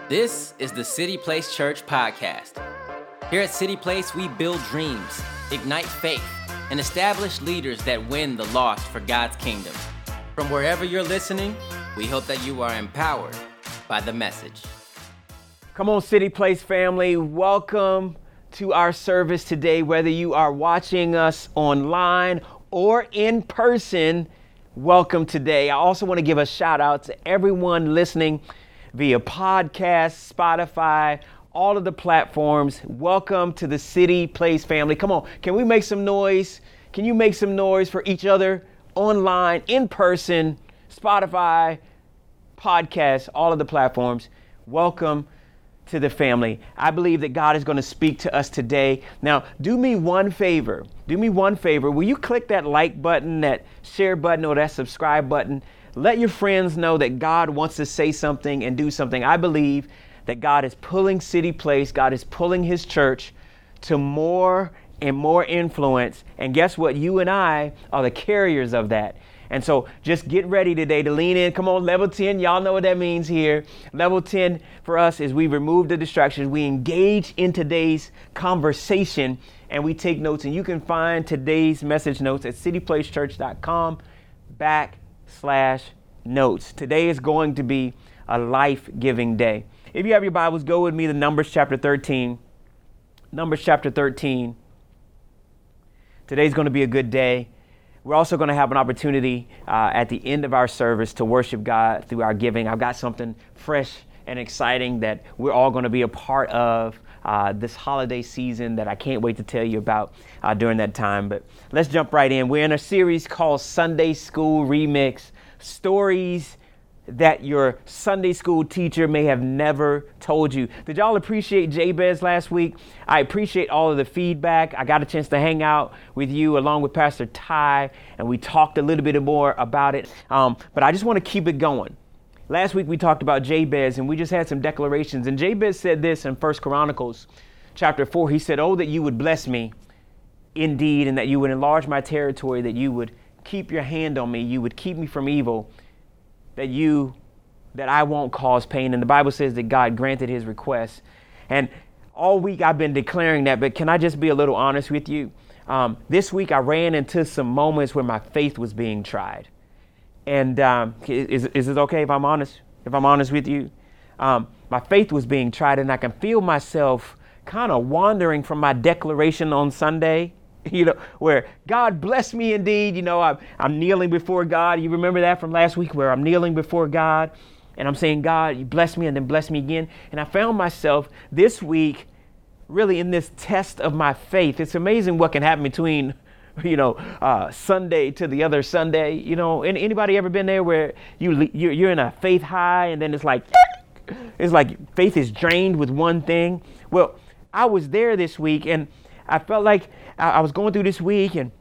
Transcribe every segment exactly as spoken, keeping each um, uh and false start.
This is the City Place Church podcast. Here at City Place, we build dreams, ignite faith, and establish leaders that win the lost for God's kingdom. From wherever you're listening, we hope that you are empowered by the message. Come on, City Place family. Welcome to our service today. Whether you are watching us online or in person, welcome today. I also want to give a shout out to everyone listening via podcast, Spotify, all of the platforms. Welcome to the City Place family. Come on, can we make some noise? Can you make some noise for each other online, in person, Spotify, podcast, all of the platforms? Welcome to the family. I believe that God is going to speak to us today. Now, do me one favor. Do me one favor. Will you click that like button, that share button, or that subscribe button? Let your friends know that God wants to say something and do something. I believe that God is pulling City Place, God is pulling his church to more and more influence. And guess what? You and I are the carriers of that. And so just get ready today to lean in. Come on, level ten. Y'all know what that means here. Level ten for us is we remove the distractions. We engage in today's conversation and we take notes. And you can find today's message notes at cityplacechurch.com back slash notes. Today is going to be a life-giving day. If you have your Bibles, go with me to Numbers chapter thirteen. Numbers chapter thirteen. Today's going to be a good day. We're also going to have an opportunity uh, at the end of our service to worship God through our giving. I've got something fresh and exciting that we're all going to be a part of uh, this holiday season that I can't wait to tell you about uh, during that time. But let's jump right in. We're in a series called Sunday School Remix, stories that your Sunday school teacher may have never told you. Did y'all appreciate Jabez last week? I appreciate all of the feedback. I got a chance to hang out with you along with Pastor Ty, and we talked a little bit more about it. Um, but I just want to keep it going. Last week we talked about Jabez, and we just had some declarations. And Jabez said this in First Chronicles chapter four. He said, "Oh, that you would bless me indeed, and that you would enlarge my territory, that you would keep your hand on me, you would keep me from evil, that you, that I won't cause pain." And the Bible says that God granted his request. And all week I've been declaring that, but can I just be a little honest with you? Um, this week I ran into some moments where my faith was being tried. And um, is, is it okay if I'm honest, if I'm honest with you? Um, my faith was being tried, and I can feel myself kind of wandering from my declaration on Sunday. You know, where God bless me indeed. You know, I'm, I'm kneeling before God. You remember that from last week where I'm kneeling before God and I'm saying, God, you bless me and then bless me again. And I found myself this week really in this test of my faith. It's amazing what can happen between, you know, uh, Sunday to the other Sunday. You know, anybody ever been there where you, you're, you're in a faith high and then it's like, it's like faith is drained with one thing. Well, I was there this week and I felt like I was going through this week and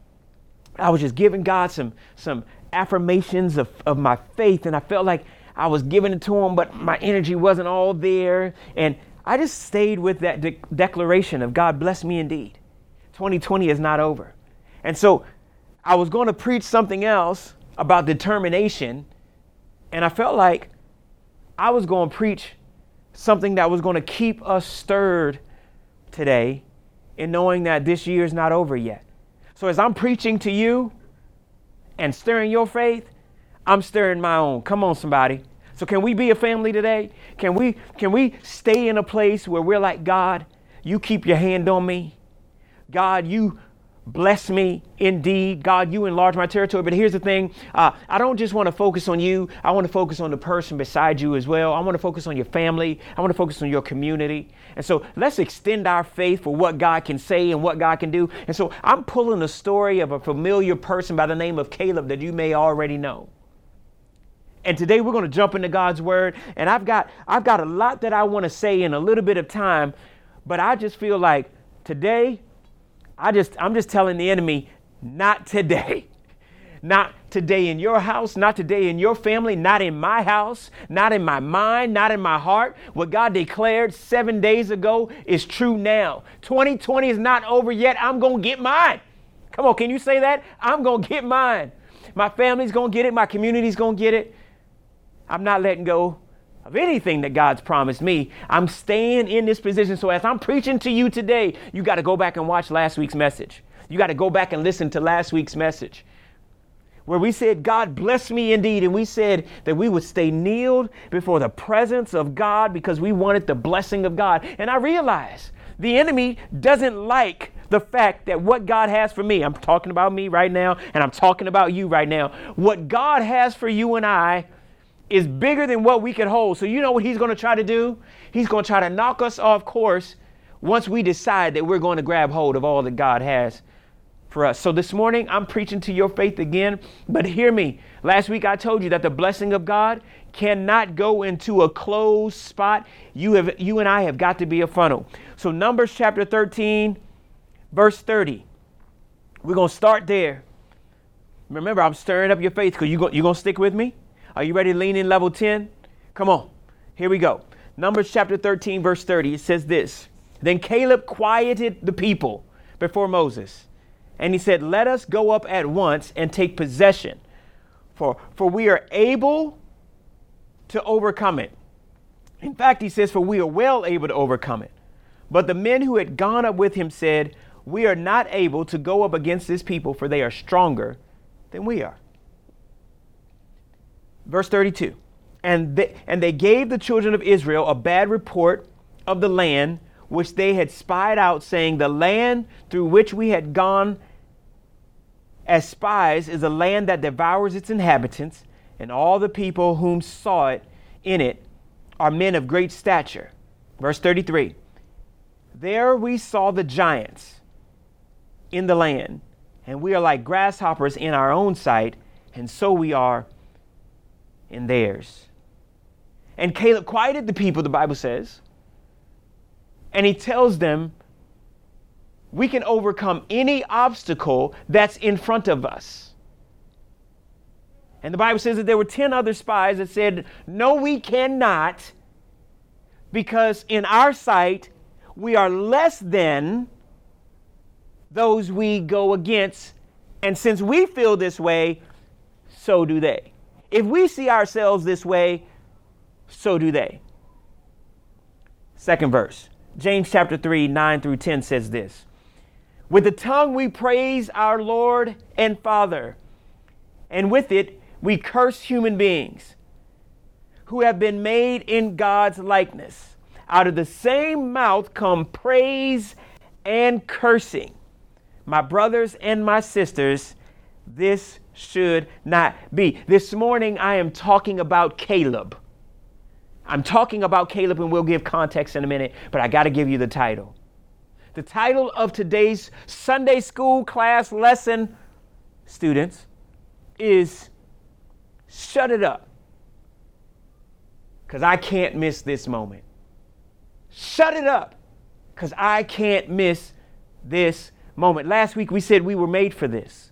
I was just giving God some some affirmations of, of my faith. And I felt like I was giving it to him, but my energy wasn't all there. And I just stayed with that de- declaration of God bless me indeed. twenty twenty is not over. And so I was going to preach something else about determination. And I felt like I was going to preach something that was going to keep us stirred today, and knowing that this year is not over yet. So as I'm preaching to you and stirring your faith, I'm stirring my own. Come on, somebody. So can we be a family today? Can we can we stay in a place where we're like, God, you keep your hand on me. God, you bless me indeed. God, you enlarge my territory. But here's the thing. Uh, I don't just want to focus on you. I want to focus on the person beside you as well. I want to focus on your family. I want to focus on your community. And so let's extend our faith for what God can say and what God can do. And so I'm pulling the story of a familiar person by the name of Caleb that you may already know. And today we're going to jump into God's word. And I've got I've got a lot that I want to say in a little bit of time. But I just feel like today, I just, I'm just telling the enemy, not today. Not today in your house, not today in your family, not in my house, not in my mind, not in my heart. What God declared seven days ago is true now. twenty twenty is not over yet. I'm going to get mine. Come on, can you say that? I'm going to get mine. My family's going to get it. My community's going to get it. I'm not letting go of anything that God's promised me. I'm staying in this position. So as I'm preaching to you today, you got to go back and watch last week's message. You got to go back and listen to last week's message where we said, God bless me indeed. And we said that we would stay kneeled before the presence of God because we wanted the blessing of God. And I realized the enemy doesn't like the fact that what God has for me, I'm talking about me right now, and I'm talking about you right now. What God has for you and I is bigger than what we can hold. So you know what he's going to try to do? He's going to try to knock us off course once we decide that we're going to grab hold of all that God has for us. So this morning, I'm preaching to your faith again, but hear me. Last week, I told you that the blessing of God cannot go into a closed spot. You have, you and I have got to be a funnel. So Numbers chapter thirteen, verse thirty. We're going to start there. Remember, I'm stirring up your faith because you go, you're going to stick with me. Are you ready to lean in level ten? Come on. Here we go. Numbers chapter thirteen, verse thirty. It says this. Then Caleb quieted the people before Moses. And he said, let us go up at once and take possession, for, for we are able to overcome it. In fact, he says, for we are well able to overcome it. But the men who had gone up with him said, we are not able to go up against this people, for they are stronger than we are. Verse thirty-two, and they, and they gave the children of Israel a bad report of the land which they had spied out, saying, the land through which we had gone as spies is a land that devours its inhabitants, and all the people whom saw it in it are men of great stature. Verse thirty-three, there we saw the giants in the land, and we are like grasshoppers in our own sight, and so we are in theirs. And Caleb quieted the people, the Bible says, and he tells them we can overcome any obstacle that's in front of us. And the Bible says that there were ten other spies that said, no, we cannot, because in our sight, we are less than those we go against. And since we feel this way, so do they. If we see ourselves this way, so do they. Second verse, James chapter three, nine through ten says this. With the tongue we praise our Lord and Father, and with it we curse human beings who have been made in God's likeness. Out of the same mouth come praise and cursing. My brothers and my sisters, this should not be. This morning I am talking about Caleb. I'm talking about Caleb, and we'll give context in a minute, but I got to give you the title. The title of today's Sunday school class lesson, students, is Shut It Up, because I can't miss this moment. Shut it up, because I can't miss this moment. Last week we said we were made for this.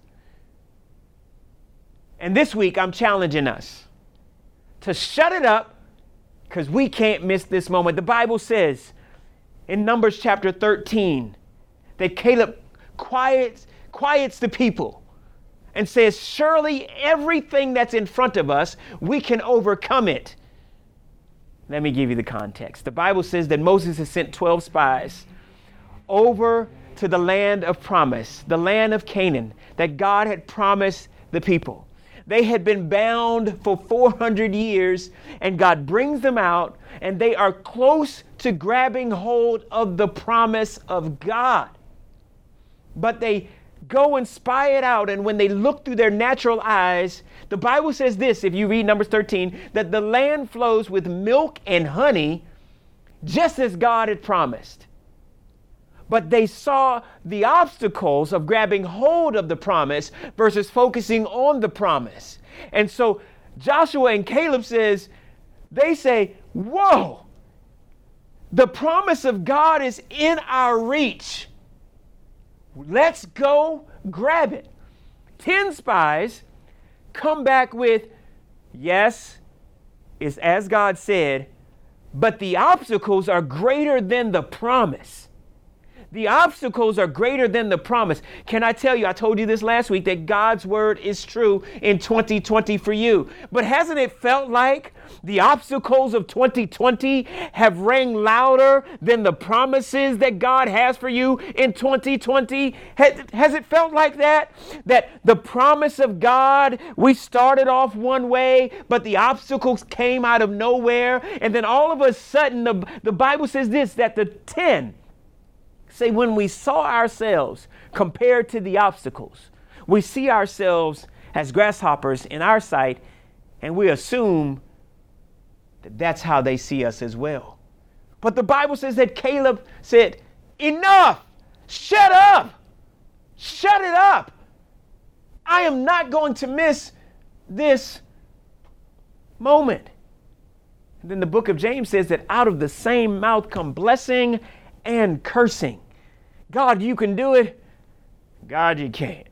And this week I'm challenging us to shut it up, because we can't miss this moment. The Bible says in Numbers chapter thirteen that Caleb quiets, quiets the people and says, surely everything that's in front of us, we can overcome it. Let me give you the context. The Bible says that Moses has sent twelve spies over to the land of promise, the land of Canaan, that God had promised the people. They had been bound for four hundred years, and God brings them out, and they are close to grabbing hold of the promise of God. But they go and spy it out, and when they look through their natural eyes, the Bible says this, if you read Numbers thirteen, that the land flows with milk and honey, just as God had promised. But they saw the obstacles of grabbing hold of the promise versus focusing on the promise. And so Joshua and Caleb says, they say, whoa, the promise of God is in our reach. Let's go grab it. Ten spies come back with, yes, it's as God said, but the obstacles are greater than the promise. The obstacles are greater than the promise. Can I tell you, I told you this last week, that God's word is true in twenty twenty for you. But hasn't it felt like the obstacles of twenty twenty have rang louder than the promises that God has for you in twenty twenty? Has, has it felt like that? That the promise of God, we started off one way, but the obstacles came out of nowhere. And then all of a sudden, the, the Bible says this, that the ten, say, when we saw ourselves compared to the obstacles, we see ourselves as grasshoppers in our sight, and we assume that that's how they see us as well. But the Bible says that Caleb said, enough, shut up, shut it up. I am not going to miss this moment. And then the book of James says that out of the same mouth come blessing and cursing. God, you can do it. God, you can't.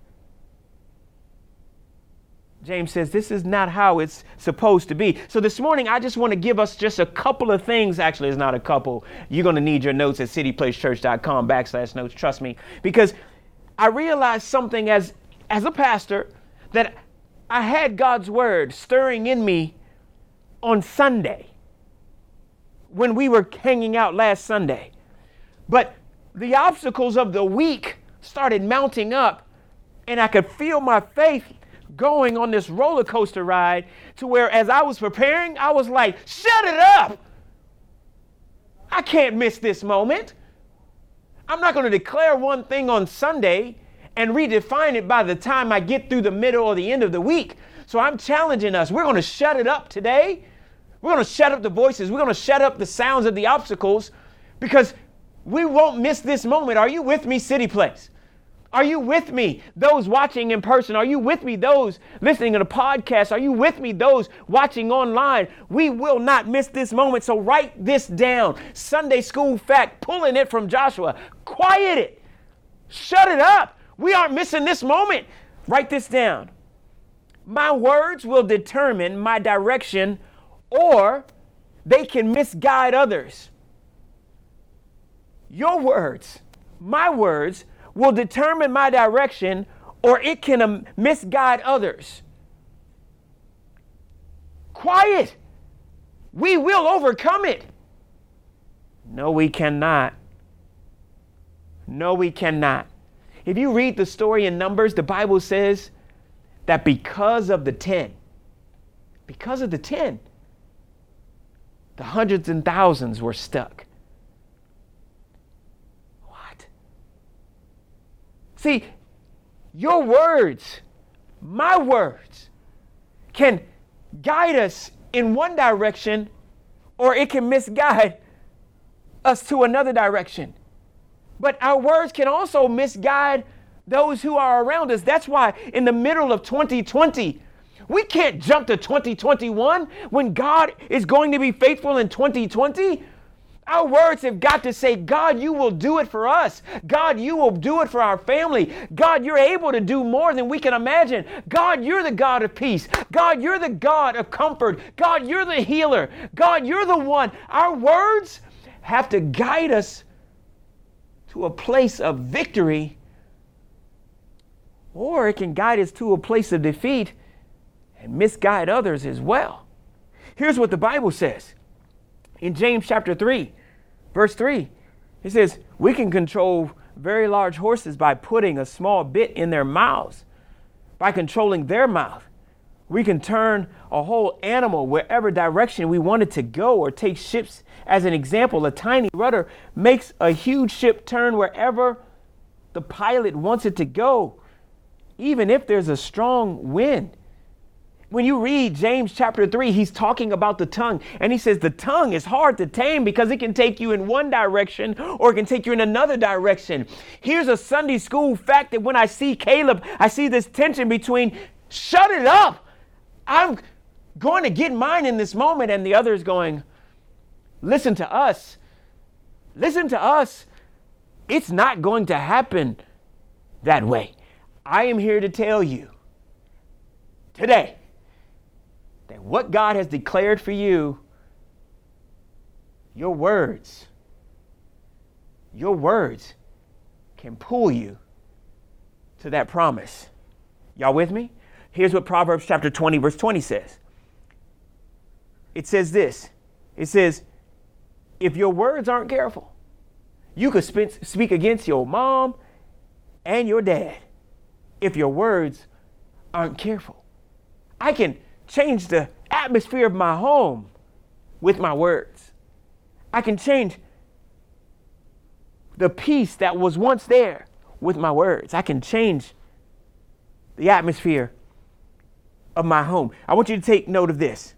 James says this is not how it's supposed to be. So this morning, I just want to give us just a couple of things. Actually, it's not a couple. You're going to need your notes at cityplacechurch.com backslash notes. Trust me, because I realized something as, as a pastor, that I had God's word stirring in me on Sunday when we were hanging out last Sunday. But the obstacles of the week started mounting up, and I could feel my faith going on this roller coaster ride to where, as I was preparing, I was like, shut it up. I can't miss this moment. I'm not going to declare one thing on Sunday and redefine it by the time I get through the middle or the end of the week. So I'm challenging us. We're going to shut it up today. We're going to shut up the voices. We're going to shut up the sounds of the obstacles, because we won't miss this moment. Are you with me, City Place? Are you with me, those watching in person? Are you with me, those listening to the podcast? Are you with me, those watching online? We will not miss this moment. So write this down. Sunday school fact, pulling it from Joshua. Quiet it. Shut it up. We aren't missing this moment. Write this down. My words will determine my direction, or they can misguide others. Your words, my words, will determine my direction, or it can um, misguide others. Quiet. We will overcome it. No, we cannot. No, we cannot. If you read the story in Numbers, the Bible says that because of the ten, because of the ten, the hundreds and thousands were stuck. See, your words, my words, can guide us in one direction, or it can misguide us to another direction. But our words can also misguide those who are around us. That's why in the middle of twenty twenty, we can't jump to twenty twenty-one when God is going to be faithful in twenty twenty. Our words have got to say, God, you will do it for us. God, you will do it for our family. God, you're able to do more than we can imagine. God, you're the God of peace. God, you're the God of comfort. God, you're the healer. God, you're the one. Our words have to guide us to a place of victory, or it can guide us to a place of defeat and misguide others as well. Here's what the Bible says. In James chapter three, verse three, it says, we can control very large horses by putting a small bit in their mouths. By controlling their mouth, we can turn a whole animal wherever direction we want it to go. Or take ships as an example. A tiny rudder makes a huge ship turn wherever the pilot wants it to go, even if there's a strong wind. When you read James chapter three, he's talking about the tongue, and he says the tongue is hard to tame because it can take you in one direction or it can take you in another direction. Here's a Sunday school fact that when I see Caleb, I see this tension between shut it up, I'm going to get mine in this moment, and the other is going, listen to us, listen to us. It's not going to happen that way. I am here to tell you today that what God has declared for you, your words, your words can pull you to that promise. Y'all with me? Here's what Proverbs chapter twenty, verse twenty says. It says this. It says, if your words aren't careful, you could sp- speak against your mom and your dad. If your words aren't careful, I can change the atmosphere of my home with my words. I can change the peace that was once there with my words. I can change the atmosphere of my home. I want you to take note of this.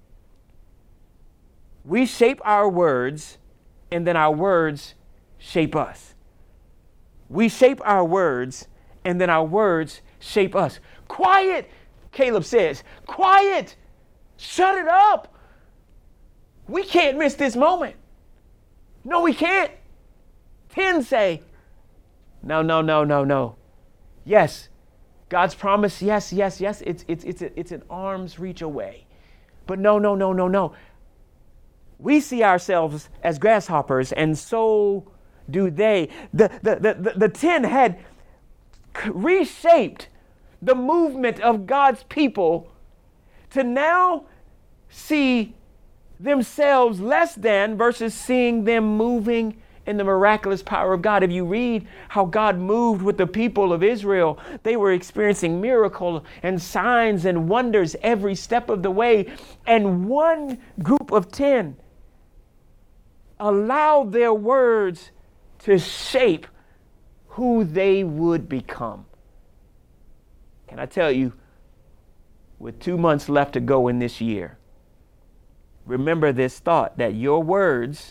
We shape our words, and then our words shape us. We shape our words, and then our words shape us. Quiet, Caleb says. Quiet. Shut it up. We can't miss this moment. No, we can't. Ten say, no, no, no, no, no. Yes, God's promise, yes, yes, yes. It's, it's, it's, it's an arm's reach away. But no, no, no, no, no. We see ourselves as grasshoppers, and so do they. The, the, the, the, the ten had reshaped the movement of God's people to now see themselves less than versus seeing them moving in the miraculous power of God. If you read how God moved with the people of Israel, they were experiencing miracles and signs and wonders every step of the way. And one group of ten allowed their words to shape who they would become. Can I tell you, with two months left to go in this year, remember this thought that your words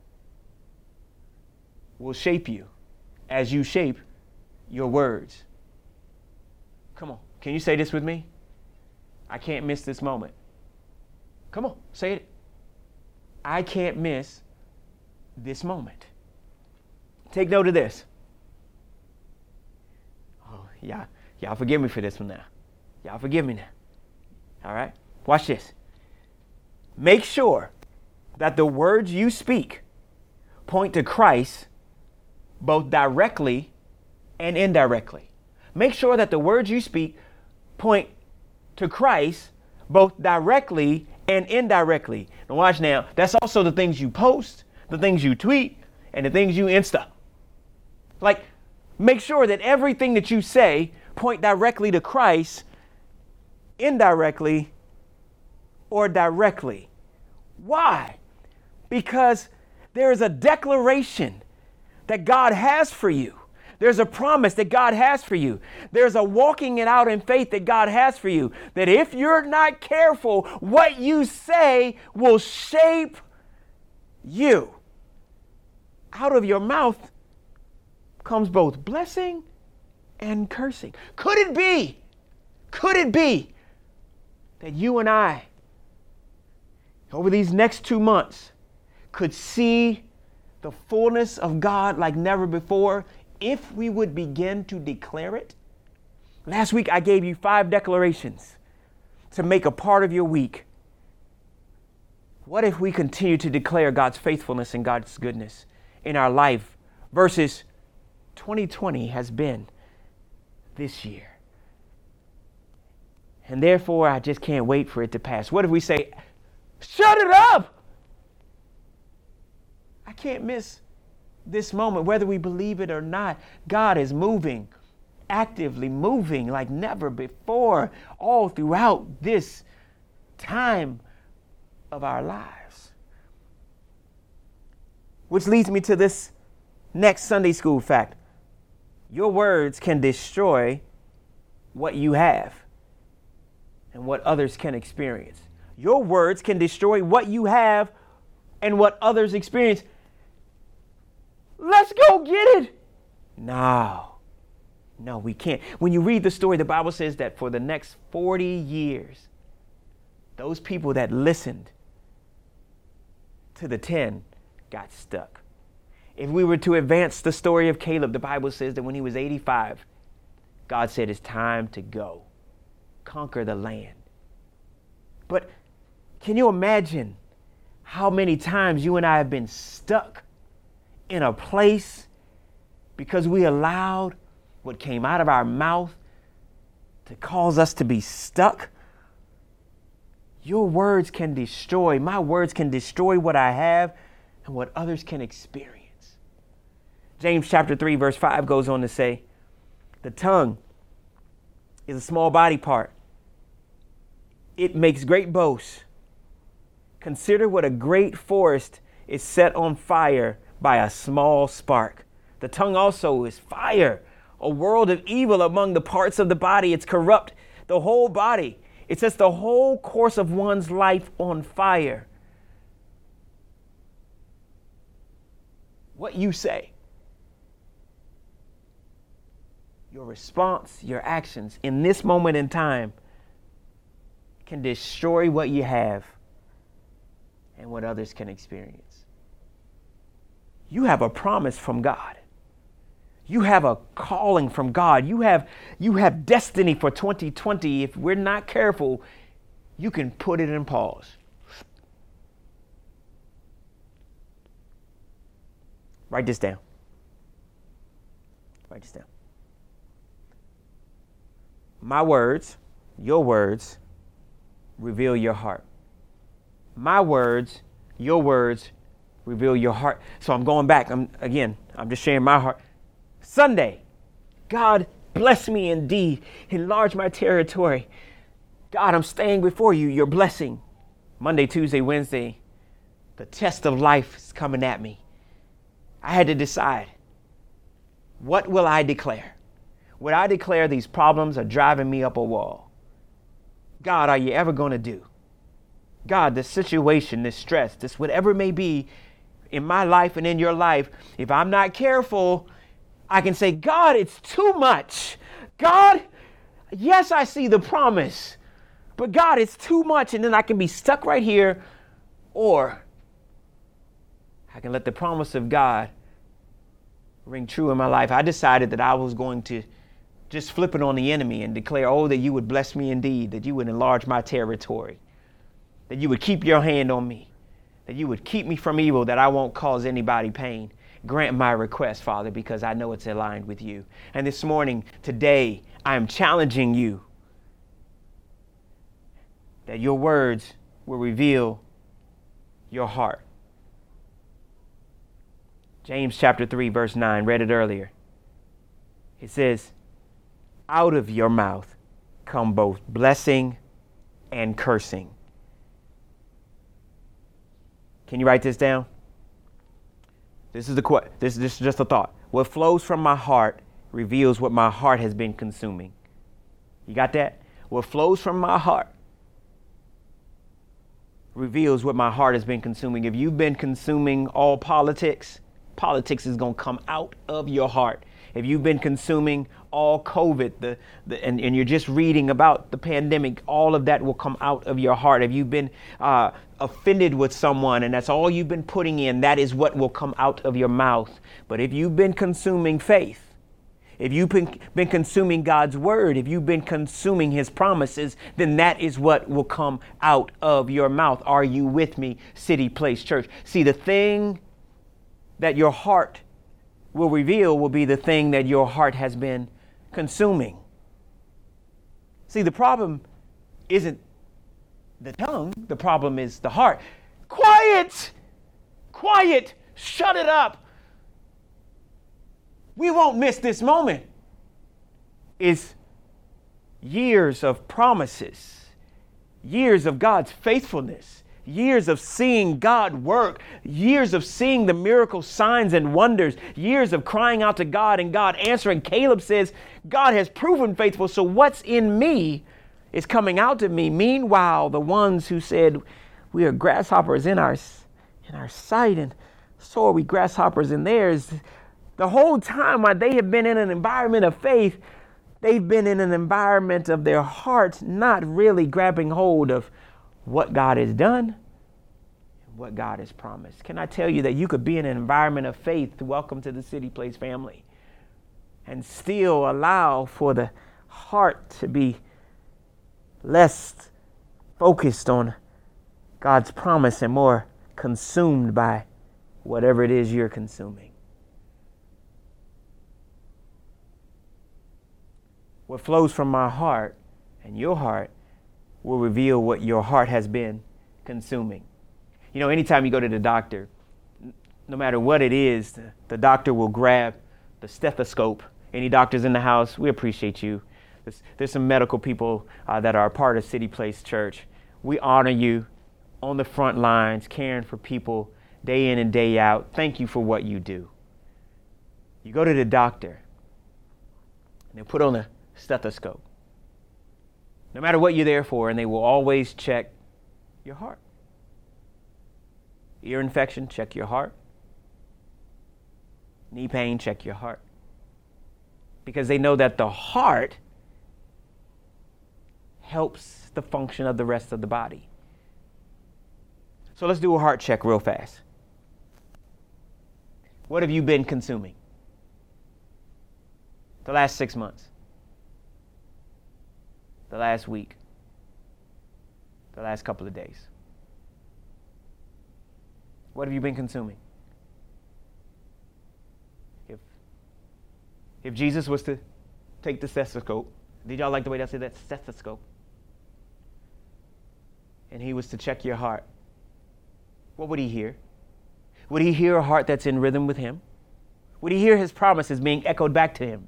will shape you as you shape your words. Come on, can you say this with me? I can't miss this moment. Come on, say it. I can't miss this moment. Take note of this. Oh, yeah, y'all forgive me for this one now. Y'all forgive me now. All right, watch this. Make sure that the words you speak point to Christ both directly and indirectly. Make sure that the words you speak point to Christ both directly and indirectly. Now watch now. That's also the things you post, the things you tweet, and the things you Insta. Like, make sure that everything that you say point directly to Christ, indirectly, or directly. Why? Because there is a declaration that God has for you. There's a promise that God has for you. There's a walking it out in faith that God has for you. That if you're not careful, what you say will shape you. Out of your mouth comes both blessing and cursing. Could it be, could it be that you and I, over these next two months, could see the fullness of God like never before if we would begin to declare it? Last week, I gave you five declarations to make a part of your week. What if we continue to declare God's faithfulness and God's goodness in our life versus twenty twenty has been this year? And therefore, I just can't wait for it to pass. What if we say, shut it up? I can't miss this moment, whether we believe it or not. God is moving, actively moving like never before, all throughout this time of our lives. Which leads me to this next Sunday school fact. Your words can destroy what you have and what others can experience. Your words can destroy what you have and what others experience. Let's go get it. No, no, we can't. When you read the story, the Bible says that for the next forty years, those people that listened to the ten got stuck. If we were to advance the story of Caleb, the Bible says that when he was eighty-five, God said it's time to go conquer the land. But can you imagine how many times you and I have been stuck in a place because we allowed what came out of our mouth to cause us to be stuck. Your words can destroy, my words can destroy what I have and what others can experience. James chapter three, verse five goes on to say, the tongue is a small body part. It makes great boasts. Consider what a great forest is set on fire by a small spark. The tongue also is fire, a world of evil among the parts of the body. It's corrupt the whole body. It sets the whole course of one's life on fire. What you say, your response, your actions in this moment in time can destroy what you have and what others can experience. You have a promise from God. You have a calling from God. You have, you have destiny for twenty twenty. If we're not careful, you can put it in pause. Write this down. Write this down. My words, your words, reveal your heart. My words, your words, reveal your heart. So I'm going back. I'm again, I'm just sharing my heart. Sunday, God bless me indeed. Enlarge my territory. God, I'm staying before you. Your blessing. Monday, Tuesday, Wednesday, the test of life is coming at me. I had to decide, what will I declare? Would I declare these problems are driving me up a wall? God, are you ever going to do? God, this situation, this stress, this whatever it may be in my life and in your life, if I'm not careful, I can say, God, it's too much. God, yes, I see the promise, but God, it's too much. And then I can be stuck right here, or I can let the promise of God ring true in my life. I decided that I was going to just flip it on the enemy and declare, oh, that you would bless me indeed, that you would enlarge my territory, that you would keep your hand on me, that you would keep me from evil, that I won't cause anybody pain. Grant my request, Father, because I know it's aligned with you. And this morning, today, I am challenging you that your words will reveal your heart. James chapter three, verse nine, read it earlier. It says, out of your mouth come both blessing and cursing. Can you write this down? This is the qu- this, this is just a thought. What flows from my heart reveals what my heart has been consuming. You got that? What flows from my heart reveals what my heart has been consuming. If you've been consuming all politics, politics is going to come out of your heart. If you've been consuming all COVID, the, the and, and you're just reading about the pandemic, all of that will come out of your heart. If you've been uh, offended with someone and that's all you've been putting in, that is what will come out of your mouth. But if you've been consuming faith, if you've been, been consuming God's word, if you've been consuming his promises, then that is what will come out of your mouth. Are you with me, City Place Church? See, the thing that your heart will reveal will be the thing that your heart has been consuming. See, the problem isn't the tongue. The problem is the heart. Quiet! Quiet! Shut it up! We won't miss this moment. It's years of promises, years of God's faithfulness, years of seeing God work, years of seeing the miracle signs and wonders, years of crying out to God and God answering. Caleb says, God has proven faithful, so what's in me is coming out to me. Meanwhile, the ones who said, we are grasshoppers in our, in our sight, and so are we grasshoppers in theirs, the whole time while they have been in an environment of faith, they've been in an environment of their hearts not really grabbing hold of what God has done and what God has promised. Can I tell you that you could be in an environment of faith, welcome to the City Place family, and still allow for the heart to be less focused on God's promise and more consumed by whatever it is you're consuming. What flows from my heart and your heart will reveal what your heart has been consuming. You know, anytime you go to the doctor, no matter what it is, the, the doctor will grab the stethoscope. Any doctors in the house, we appreciate you. There's, there's some medical people uh, that are a part of City Place Church. We honor you on the front lines, caring for people day in and day out. Thank you for what you do. You go to the doctor, and they put on a stethoscope. No matter what you're there for, and they will always check your heart. Ear infection, check your heart. Knee pain, check your heart. Because they know that the heart helps the function of the rest of the body. So let's do a heart check real fast. What have you been consuming the last six months? The last week? The last couple of days? What have you been consuming? If, if Jesus was to take the stethoscope, did y'all like the way I said that? Stethoscope. And he was to check your heart, what would he hear? Would he hear a heart that's in rhythm with him? Would he hear his promises being echoed back to him?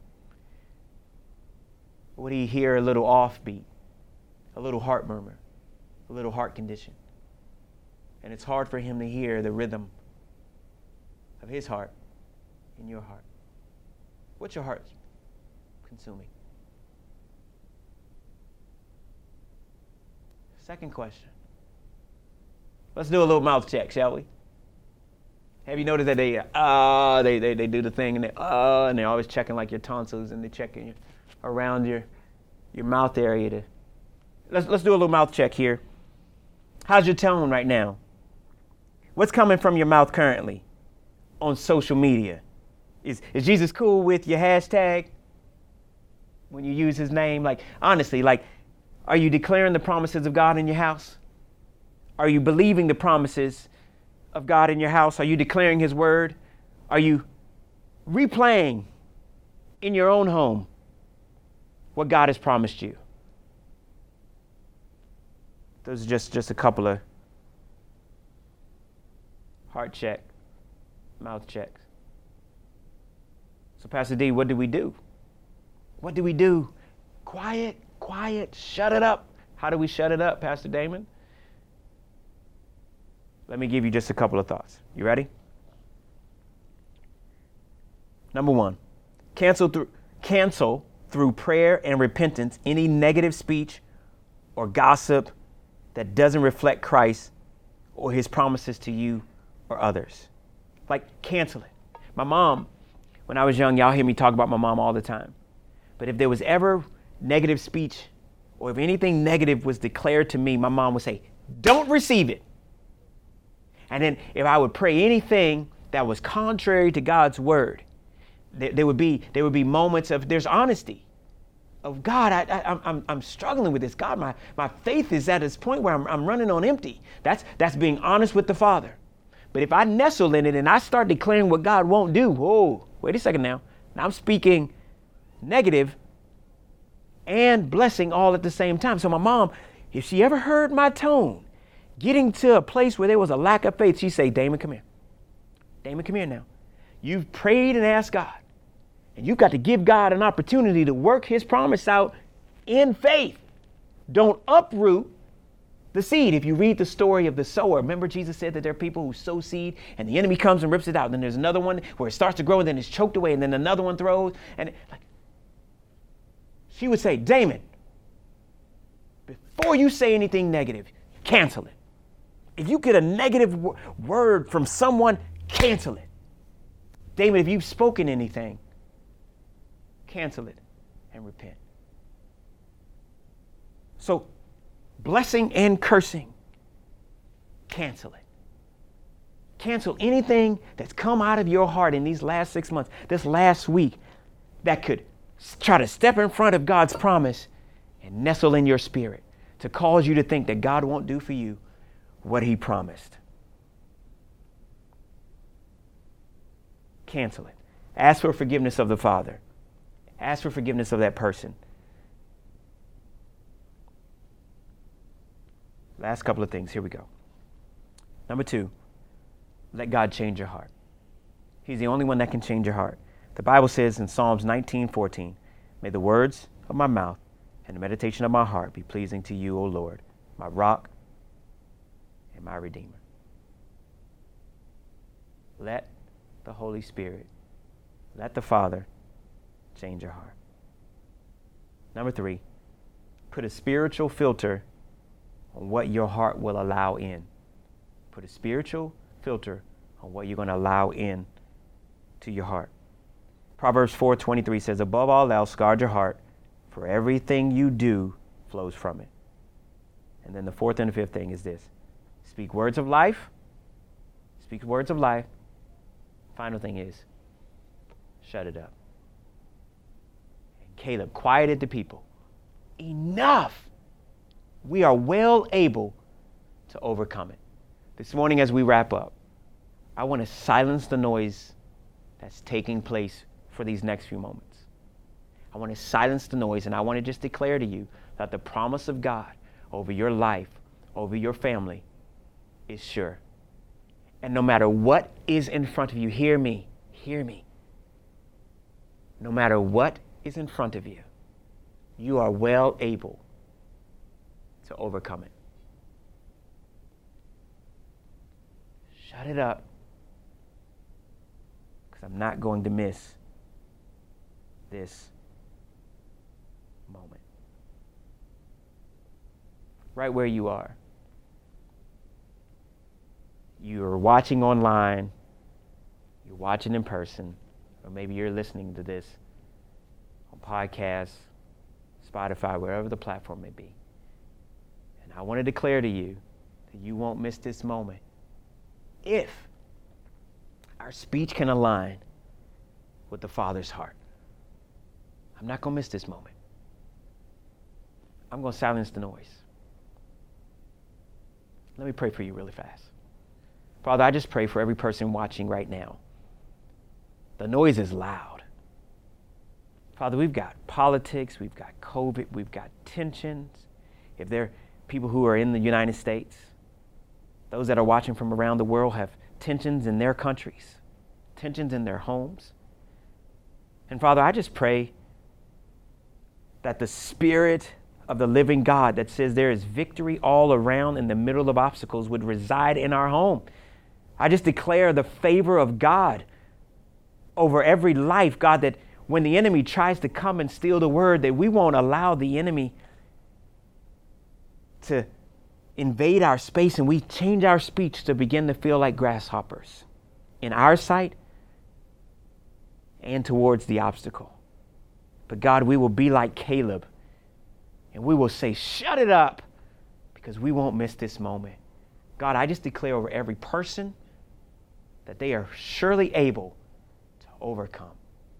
Or would he hear a little offbeat, a little heart murmur, a little heart condition? And it's hard for him to hear the rhythm of his heart in your heart. What's your heart consuming? Second question. Let's do a little mouth check, shall we? Have you noticed that they uh they they, they do the thing and they uh and they're always checking like your tonsils and they're checking your, around your your mouth area to let's let's do a little mouth check here. How's your tone right now? What's coming from your mouth currently on social media? Is is Jesus cool with your hashtag when you use his name? Like honestly, like are you declaring the promises of God in your house? Are you believing the promises of God in your house? Are you declaring his word? Are you replaying in your own home what God has promised you? Those are just, just a couple of heart check, mouth checks. So Pastor D, what do we do? What do we do? Quiet, quiet, shut it up. How do we shut it up, Pastor Damon? Let me give you just a couple of thoughts. You ready? Number one, cancel through, cancel through prayer and repentance any negative speech or gossip that doesn't reflect Christ or his promises to you or others. Like, cancel it. My mom, when I was young, y'all hear me talk about my mom all the time. But if there was ever negative speech or if anything negative was declared to me, my mom would say, don't receive it. And then if I would pray anything that was contrary to God's word, there, there would be there would be moments of there's honesty of God. I, I, I'm I'm struggling with this. God, my my faith is at this point where I'm I'm running on empty. That's that's being honest with the Father. But if I nestle in it and I start declaring what God won't do, whoa, wait a second now. Now I'm speaking negative and blessing all at the same time. So my mom, if she ever heard my tone, getting to a place where there was a lack of faith, she'd say, Damon, come here. Damon, come here now. You've prayed and asked God, and you've got to give God an opportunity to work his promise out in faith. Don't uproot the seed. If you read the story of the sower, remember Jesus said that there are people who sow seed and the enemy comes and rips it out. And then there's another one where it starts to grow and then it's choked away and then another one throws. And it, like, she would say, Damon, before you say anything negative, cancel it. If you get a negative w- word from someone, cancel it. Damon, if you've spoken anything, cancel it and repent. So, blessing and cursing, cancel it. Cancel anything that's come out of your heart in these last six months, this last week, that could try to step in front of God's promise and nestle in your spirit to cause you to think that God won't do for you what he promised. Cancel it. Ask for forgiveness of the Father. Ask for forgiveness of that person. Last couple of things. Here we go. Number two, let God change your heart. He's the only one that can change your heart. The Bible says in Psalms nineteen fourteen, may the words of my mouth and the meditation of my heart be pleasing to you, O Lord, my rock and my redeemer. Let the Holy Spirit, let the Father change your heart. Number three, put a spiritual filter on what your heart will allow in. Put a spiritual filter on what you're going to allow in to your heart. Proverbs four twenty-three says, above all else, guard your heart, for everything you do flows from it. And then the fourth and the fifth thing is this. Speak words of life. Speak words of life. Final thing is, shut it up. And Caleb quieted the people. Enough. We are well able to overcome it. This morning as we wrap up, I want to silence the noise that's taking place for these next few moments. I want to silence the noise, and I want to just declare to you that the promise of God over your life, over your family, is sure. And no matter what is in front of you, hear me, hear me. No matter what is in front of you, you are well able to overcome it. Shut it up, because I'm not going to miss this moment. Right where you are. You're watching online, you're watching in person, or maybe you're listening to this on podcasts, Spotify, wherever the platform may be. And I want to declare to you that you won't miss this moment if our speech can align with the Father's heart. I'm not going to miss this moment. I'm going to silence the noise. Let me pray for you really fast. Father, I just pray for every person watching right now. The noise is loud. Father, we've got politics, we've got COVID, we've got tensions. If there are people who are in the United States, those that are watching from around the world have tensions in their countries, tensions in their homes. And Father, I just pray that the Spirit of the living God that says there is victory all around in the middle of obstacles would reside in our home. I just declare the favor of God over every life, God, that when the enemy tries to come and steal the word, that we won't allow the enemy to invade our space, and we change our speech to begin to feel like grasshoppers in our sight and towards the obstacle. But God, we will be like Caleb, and we will say, shut it up, because we won't miss this moment. God, I just declare over every person that they are surely able to overcome.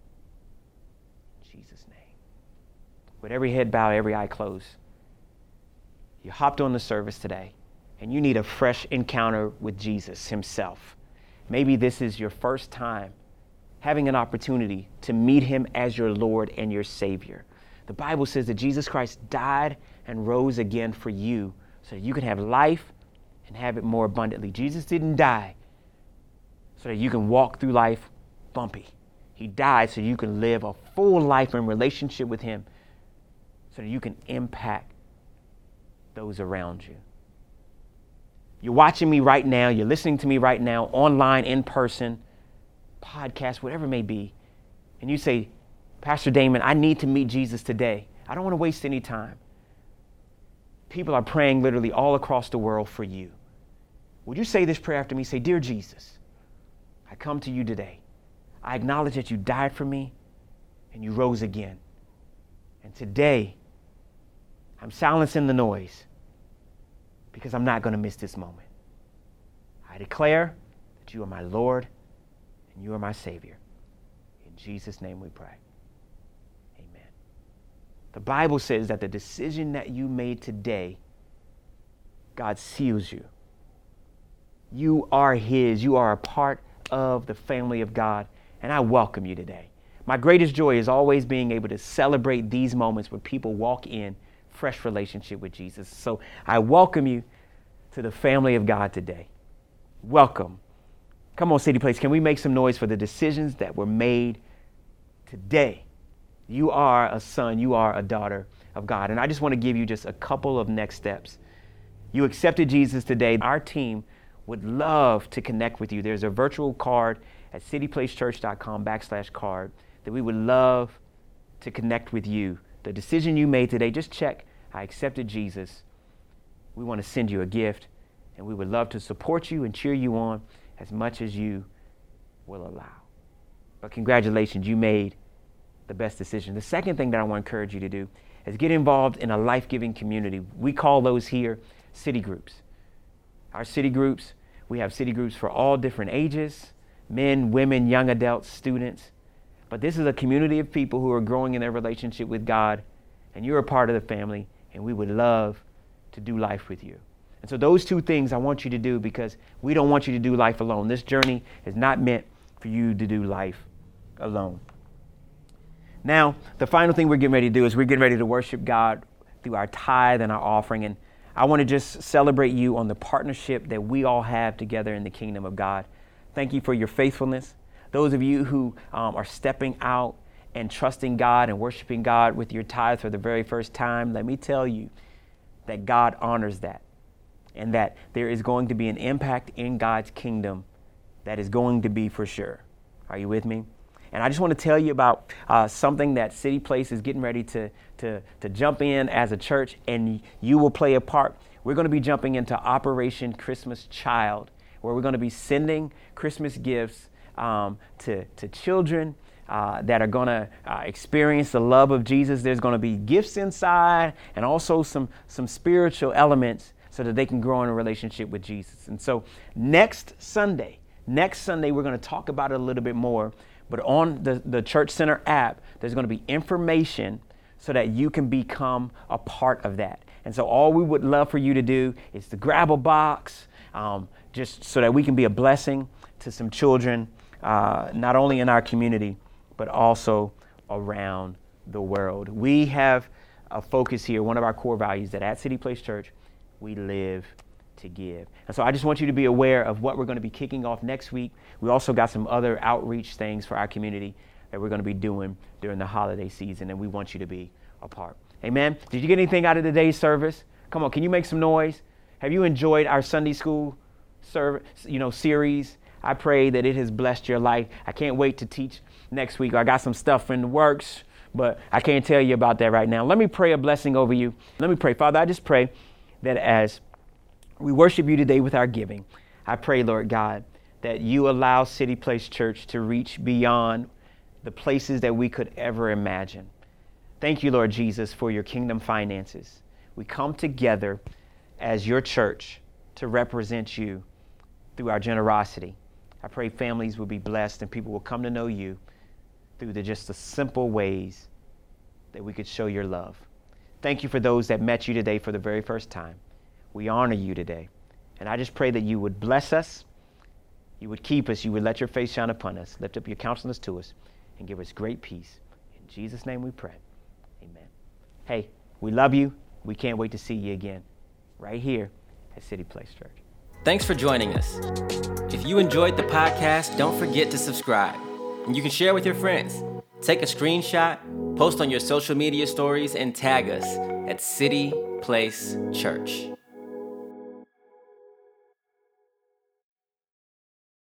In Jesus' name. With every head bowed, every eye closed, you hopped on the service today, and you need a fresh encounter with Jesus himself. Maybe this is your first time having an opportunity to meet him as your Lord and your Savior. The Bible says that Jesus Christ died and rose again for you so that you can have life and have it more abundantly. Jesus didn't die so that you can walk through life bumpy. He died so you can live a full life in relationship with him so that you can impact those around you. You're watching me right now. You're listening to me right now, online, in person, podcast, whatever it may be. And you say, Pastor Damon, I need to meet Jesus today. I don't want to waste any time. People are praying literally all across the world for you. Would you say this prayer after me? Say, Dear Jesus, I come to you today. I acknowledge that you died for me and you rose again. And today, I'm silencing the noise because I'm not going to miss this moment. I declare that you are my Lord and you are my Savior. In Jesus' name we pray. Amen. The Bible says that the decision that you made today, God seals you. You are his. You are a part of the family of God. And I welcome you today. My greatest joy is always being able to celebrate these moments where people walk in fresh relationship with Jesus. So I welcome you to the family of God today. Welcome. Come on, City Place. Can we make some noise for the decisions that were made today? You are a son. You are a daughter of God. And I just want to give you just a couple of next steps. You accepted Jesus today. Our team would love to connect with you. There's a virtual card at cityplacechurch.com backslash card that we would love to connect with you. The decision you made today, just check, I accepted Jesus. We want to send you a gift, and we would love to support you and cheer you on as much as you will allow. But congratulations, you made the best decision. The second thing that I want to encourage you to do is get involved in a life-giving community. We call those here city groups. Our city groups, we have city groups for all different ages, men, women, young adults, students. But this is a community of people who are growing in their relationship with God, and you're a part of the family, and we would love to do life with you. And so those two things I want you to do, because we don't want you to do life alone. This journey is not meant for you to do life alone. Now, the final thing we're getting ready to do is we're getting ready to worship God through our tithe and our offering. And I want to just celebrate you on the partnership that we all have together in the kingdom of God. Thank you for your faithfulness. Those of you who um, are stepping out and trusting God and worshiping God with your tithe for the very first time, let me tell you that God honors that, and that there is going to be an impact in God's kingdom that is going to be for sure. Are you with me? And I just want to tell you about uh, something that City Place is getting ready to, to, to jump in as a church, and you will play a part. We're going to be jumping into Operation Christmas Child, where we're going to be sending Christmas gifts um, to, to children uh, that are going to uh, experience the love of Jesus. There's going to be gifts inside and also some, some spiritual elements so that they can grow in a relationship with Jesus. And so next Sunday, next Sunday, we're going to talk about it a little bit more. But on the, the Church Center app, there's going to be information so that you can become a part of that. And so all we would love for you to do is to grab a box, um, just so that we can be a blessing to some children, uh, not only in our community, but also around the world. We have a focus here, one of our core values, that at City Place Church, we live to give. And so I just want you to be aware of what we're going to be kicking off next week. We also got some other outreach things for our community that we're going to be doing during the holiday season, and we want you to be a part. Amen. Did you get anything out of today's service? Come on, can you make some noise? Have you enjoyed our Sunday school service, you know, series? I pray that it has blessed your life. I can't wait to teach next week. I got some stuff in the works, but I can't tell you about that right now. Let me pray a blessing over you. Let me pray. Father, I just pray that as we worship you today with our giving, I pray, Lord God, that you allow City Place Church to reach beyond the places that we could ever imagine. Thank you, Lord Jesus, for your kingdom finances. We come together as your church to represent you through our generosity. I pray families will be blessed and people will come to know you through the just the simple ways that we could show your love. Thank you for those that met you today for the very first time. We honor you today. And I just pray that you would bless us, you would keep us, you would let your face shine upon us, lift up your countenance to us, and give us great peace. In Jesus' name we pray. Amen. Hey, we love you. We can't wait to see you again right here at City Place Church. Thanks for joining us. If you enjoyed the podcast, don't forget to subscribe. And you can share with your friends. Take a screenshot, post on your social media stories, and tag us at City Place Church.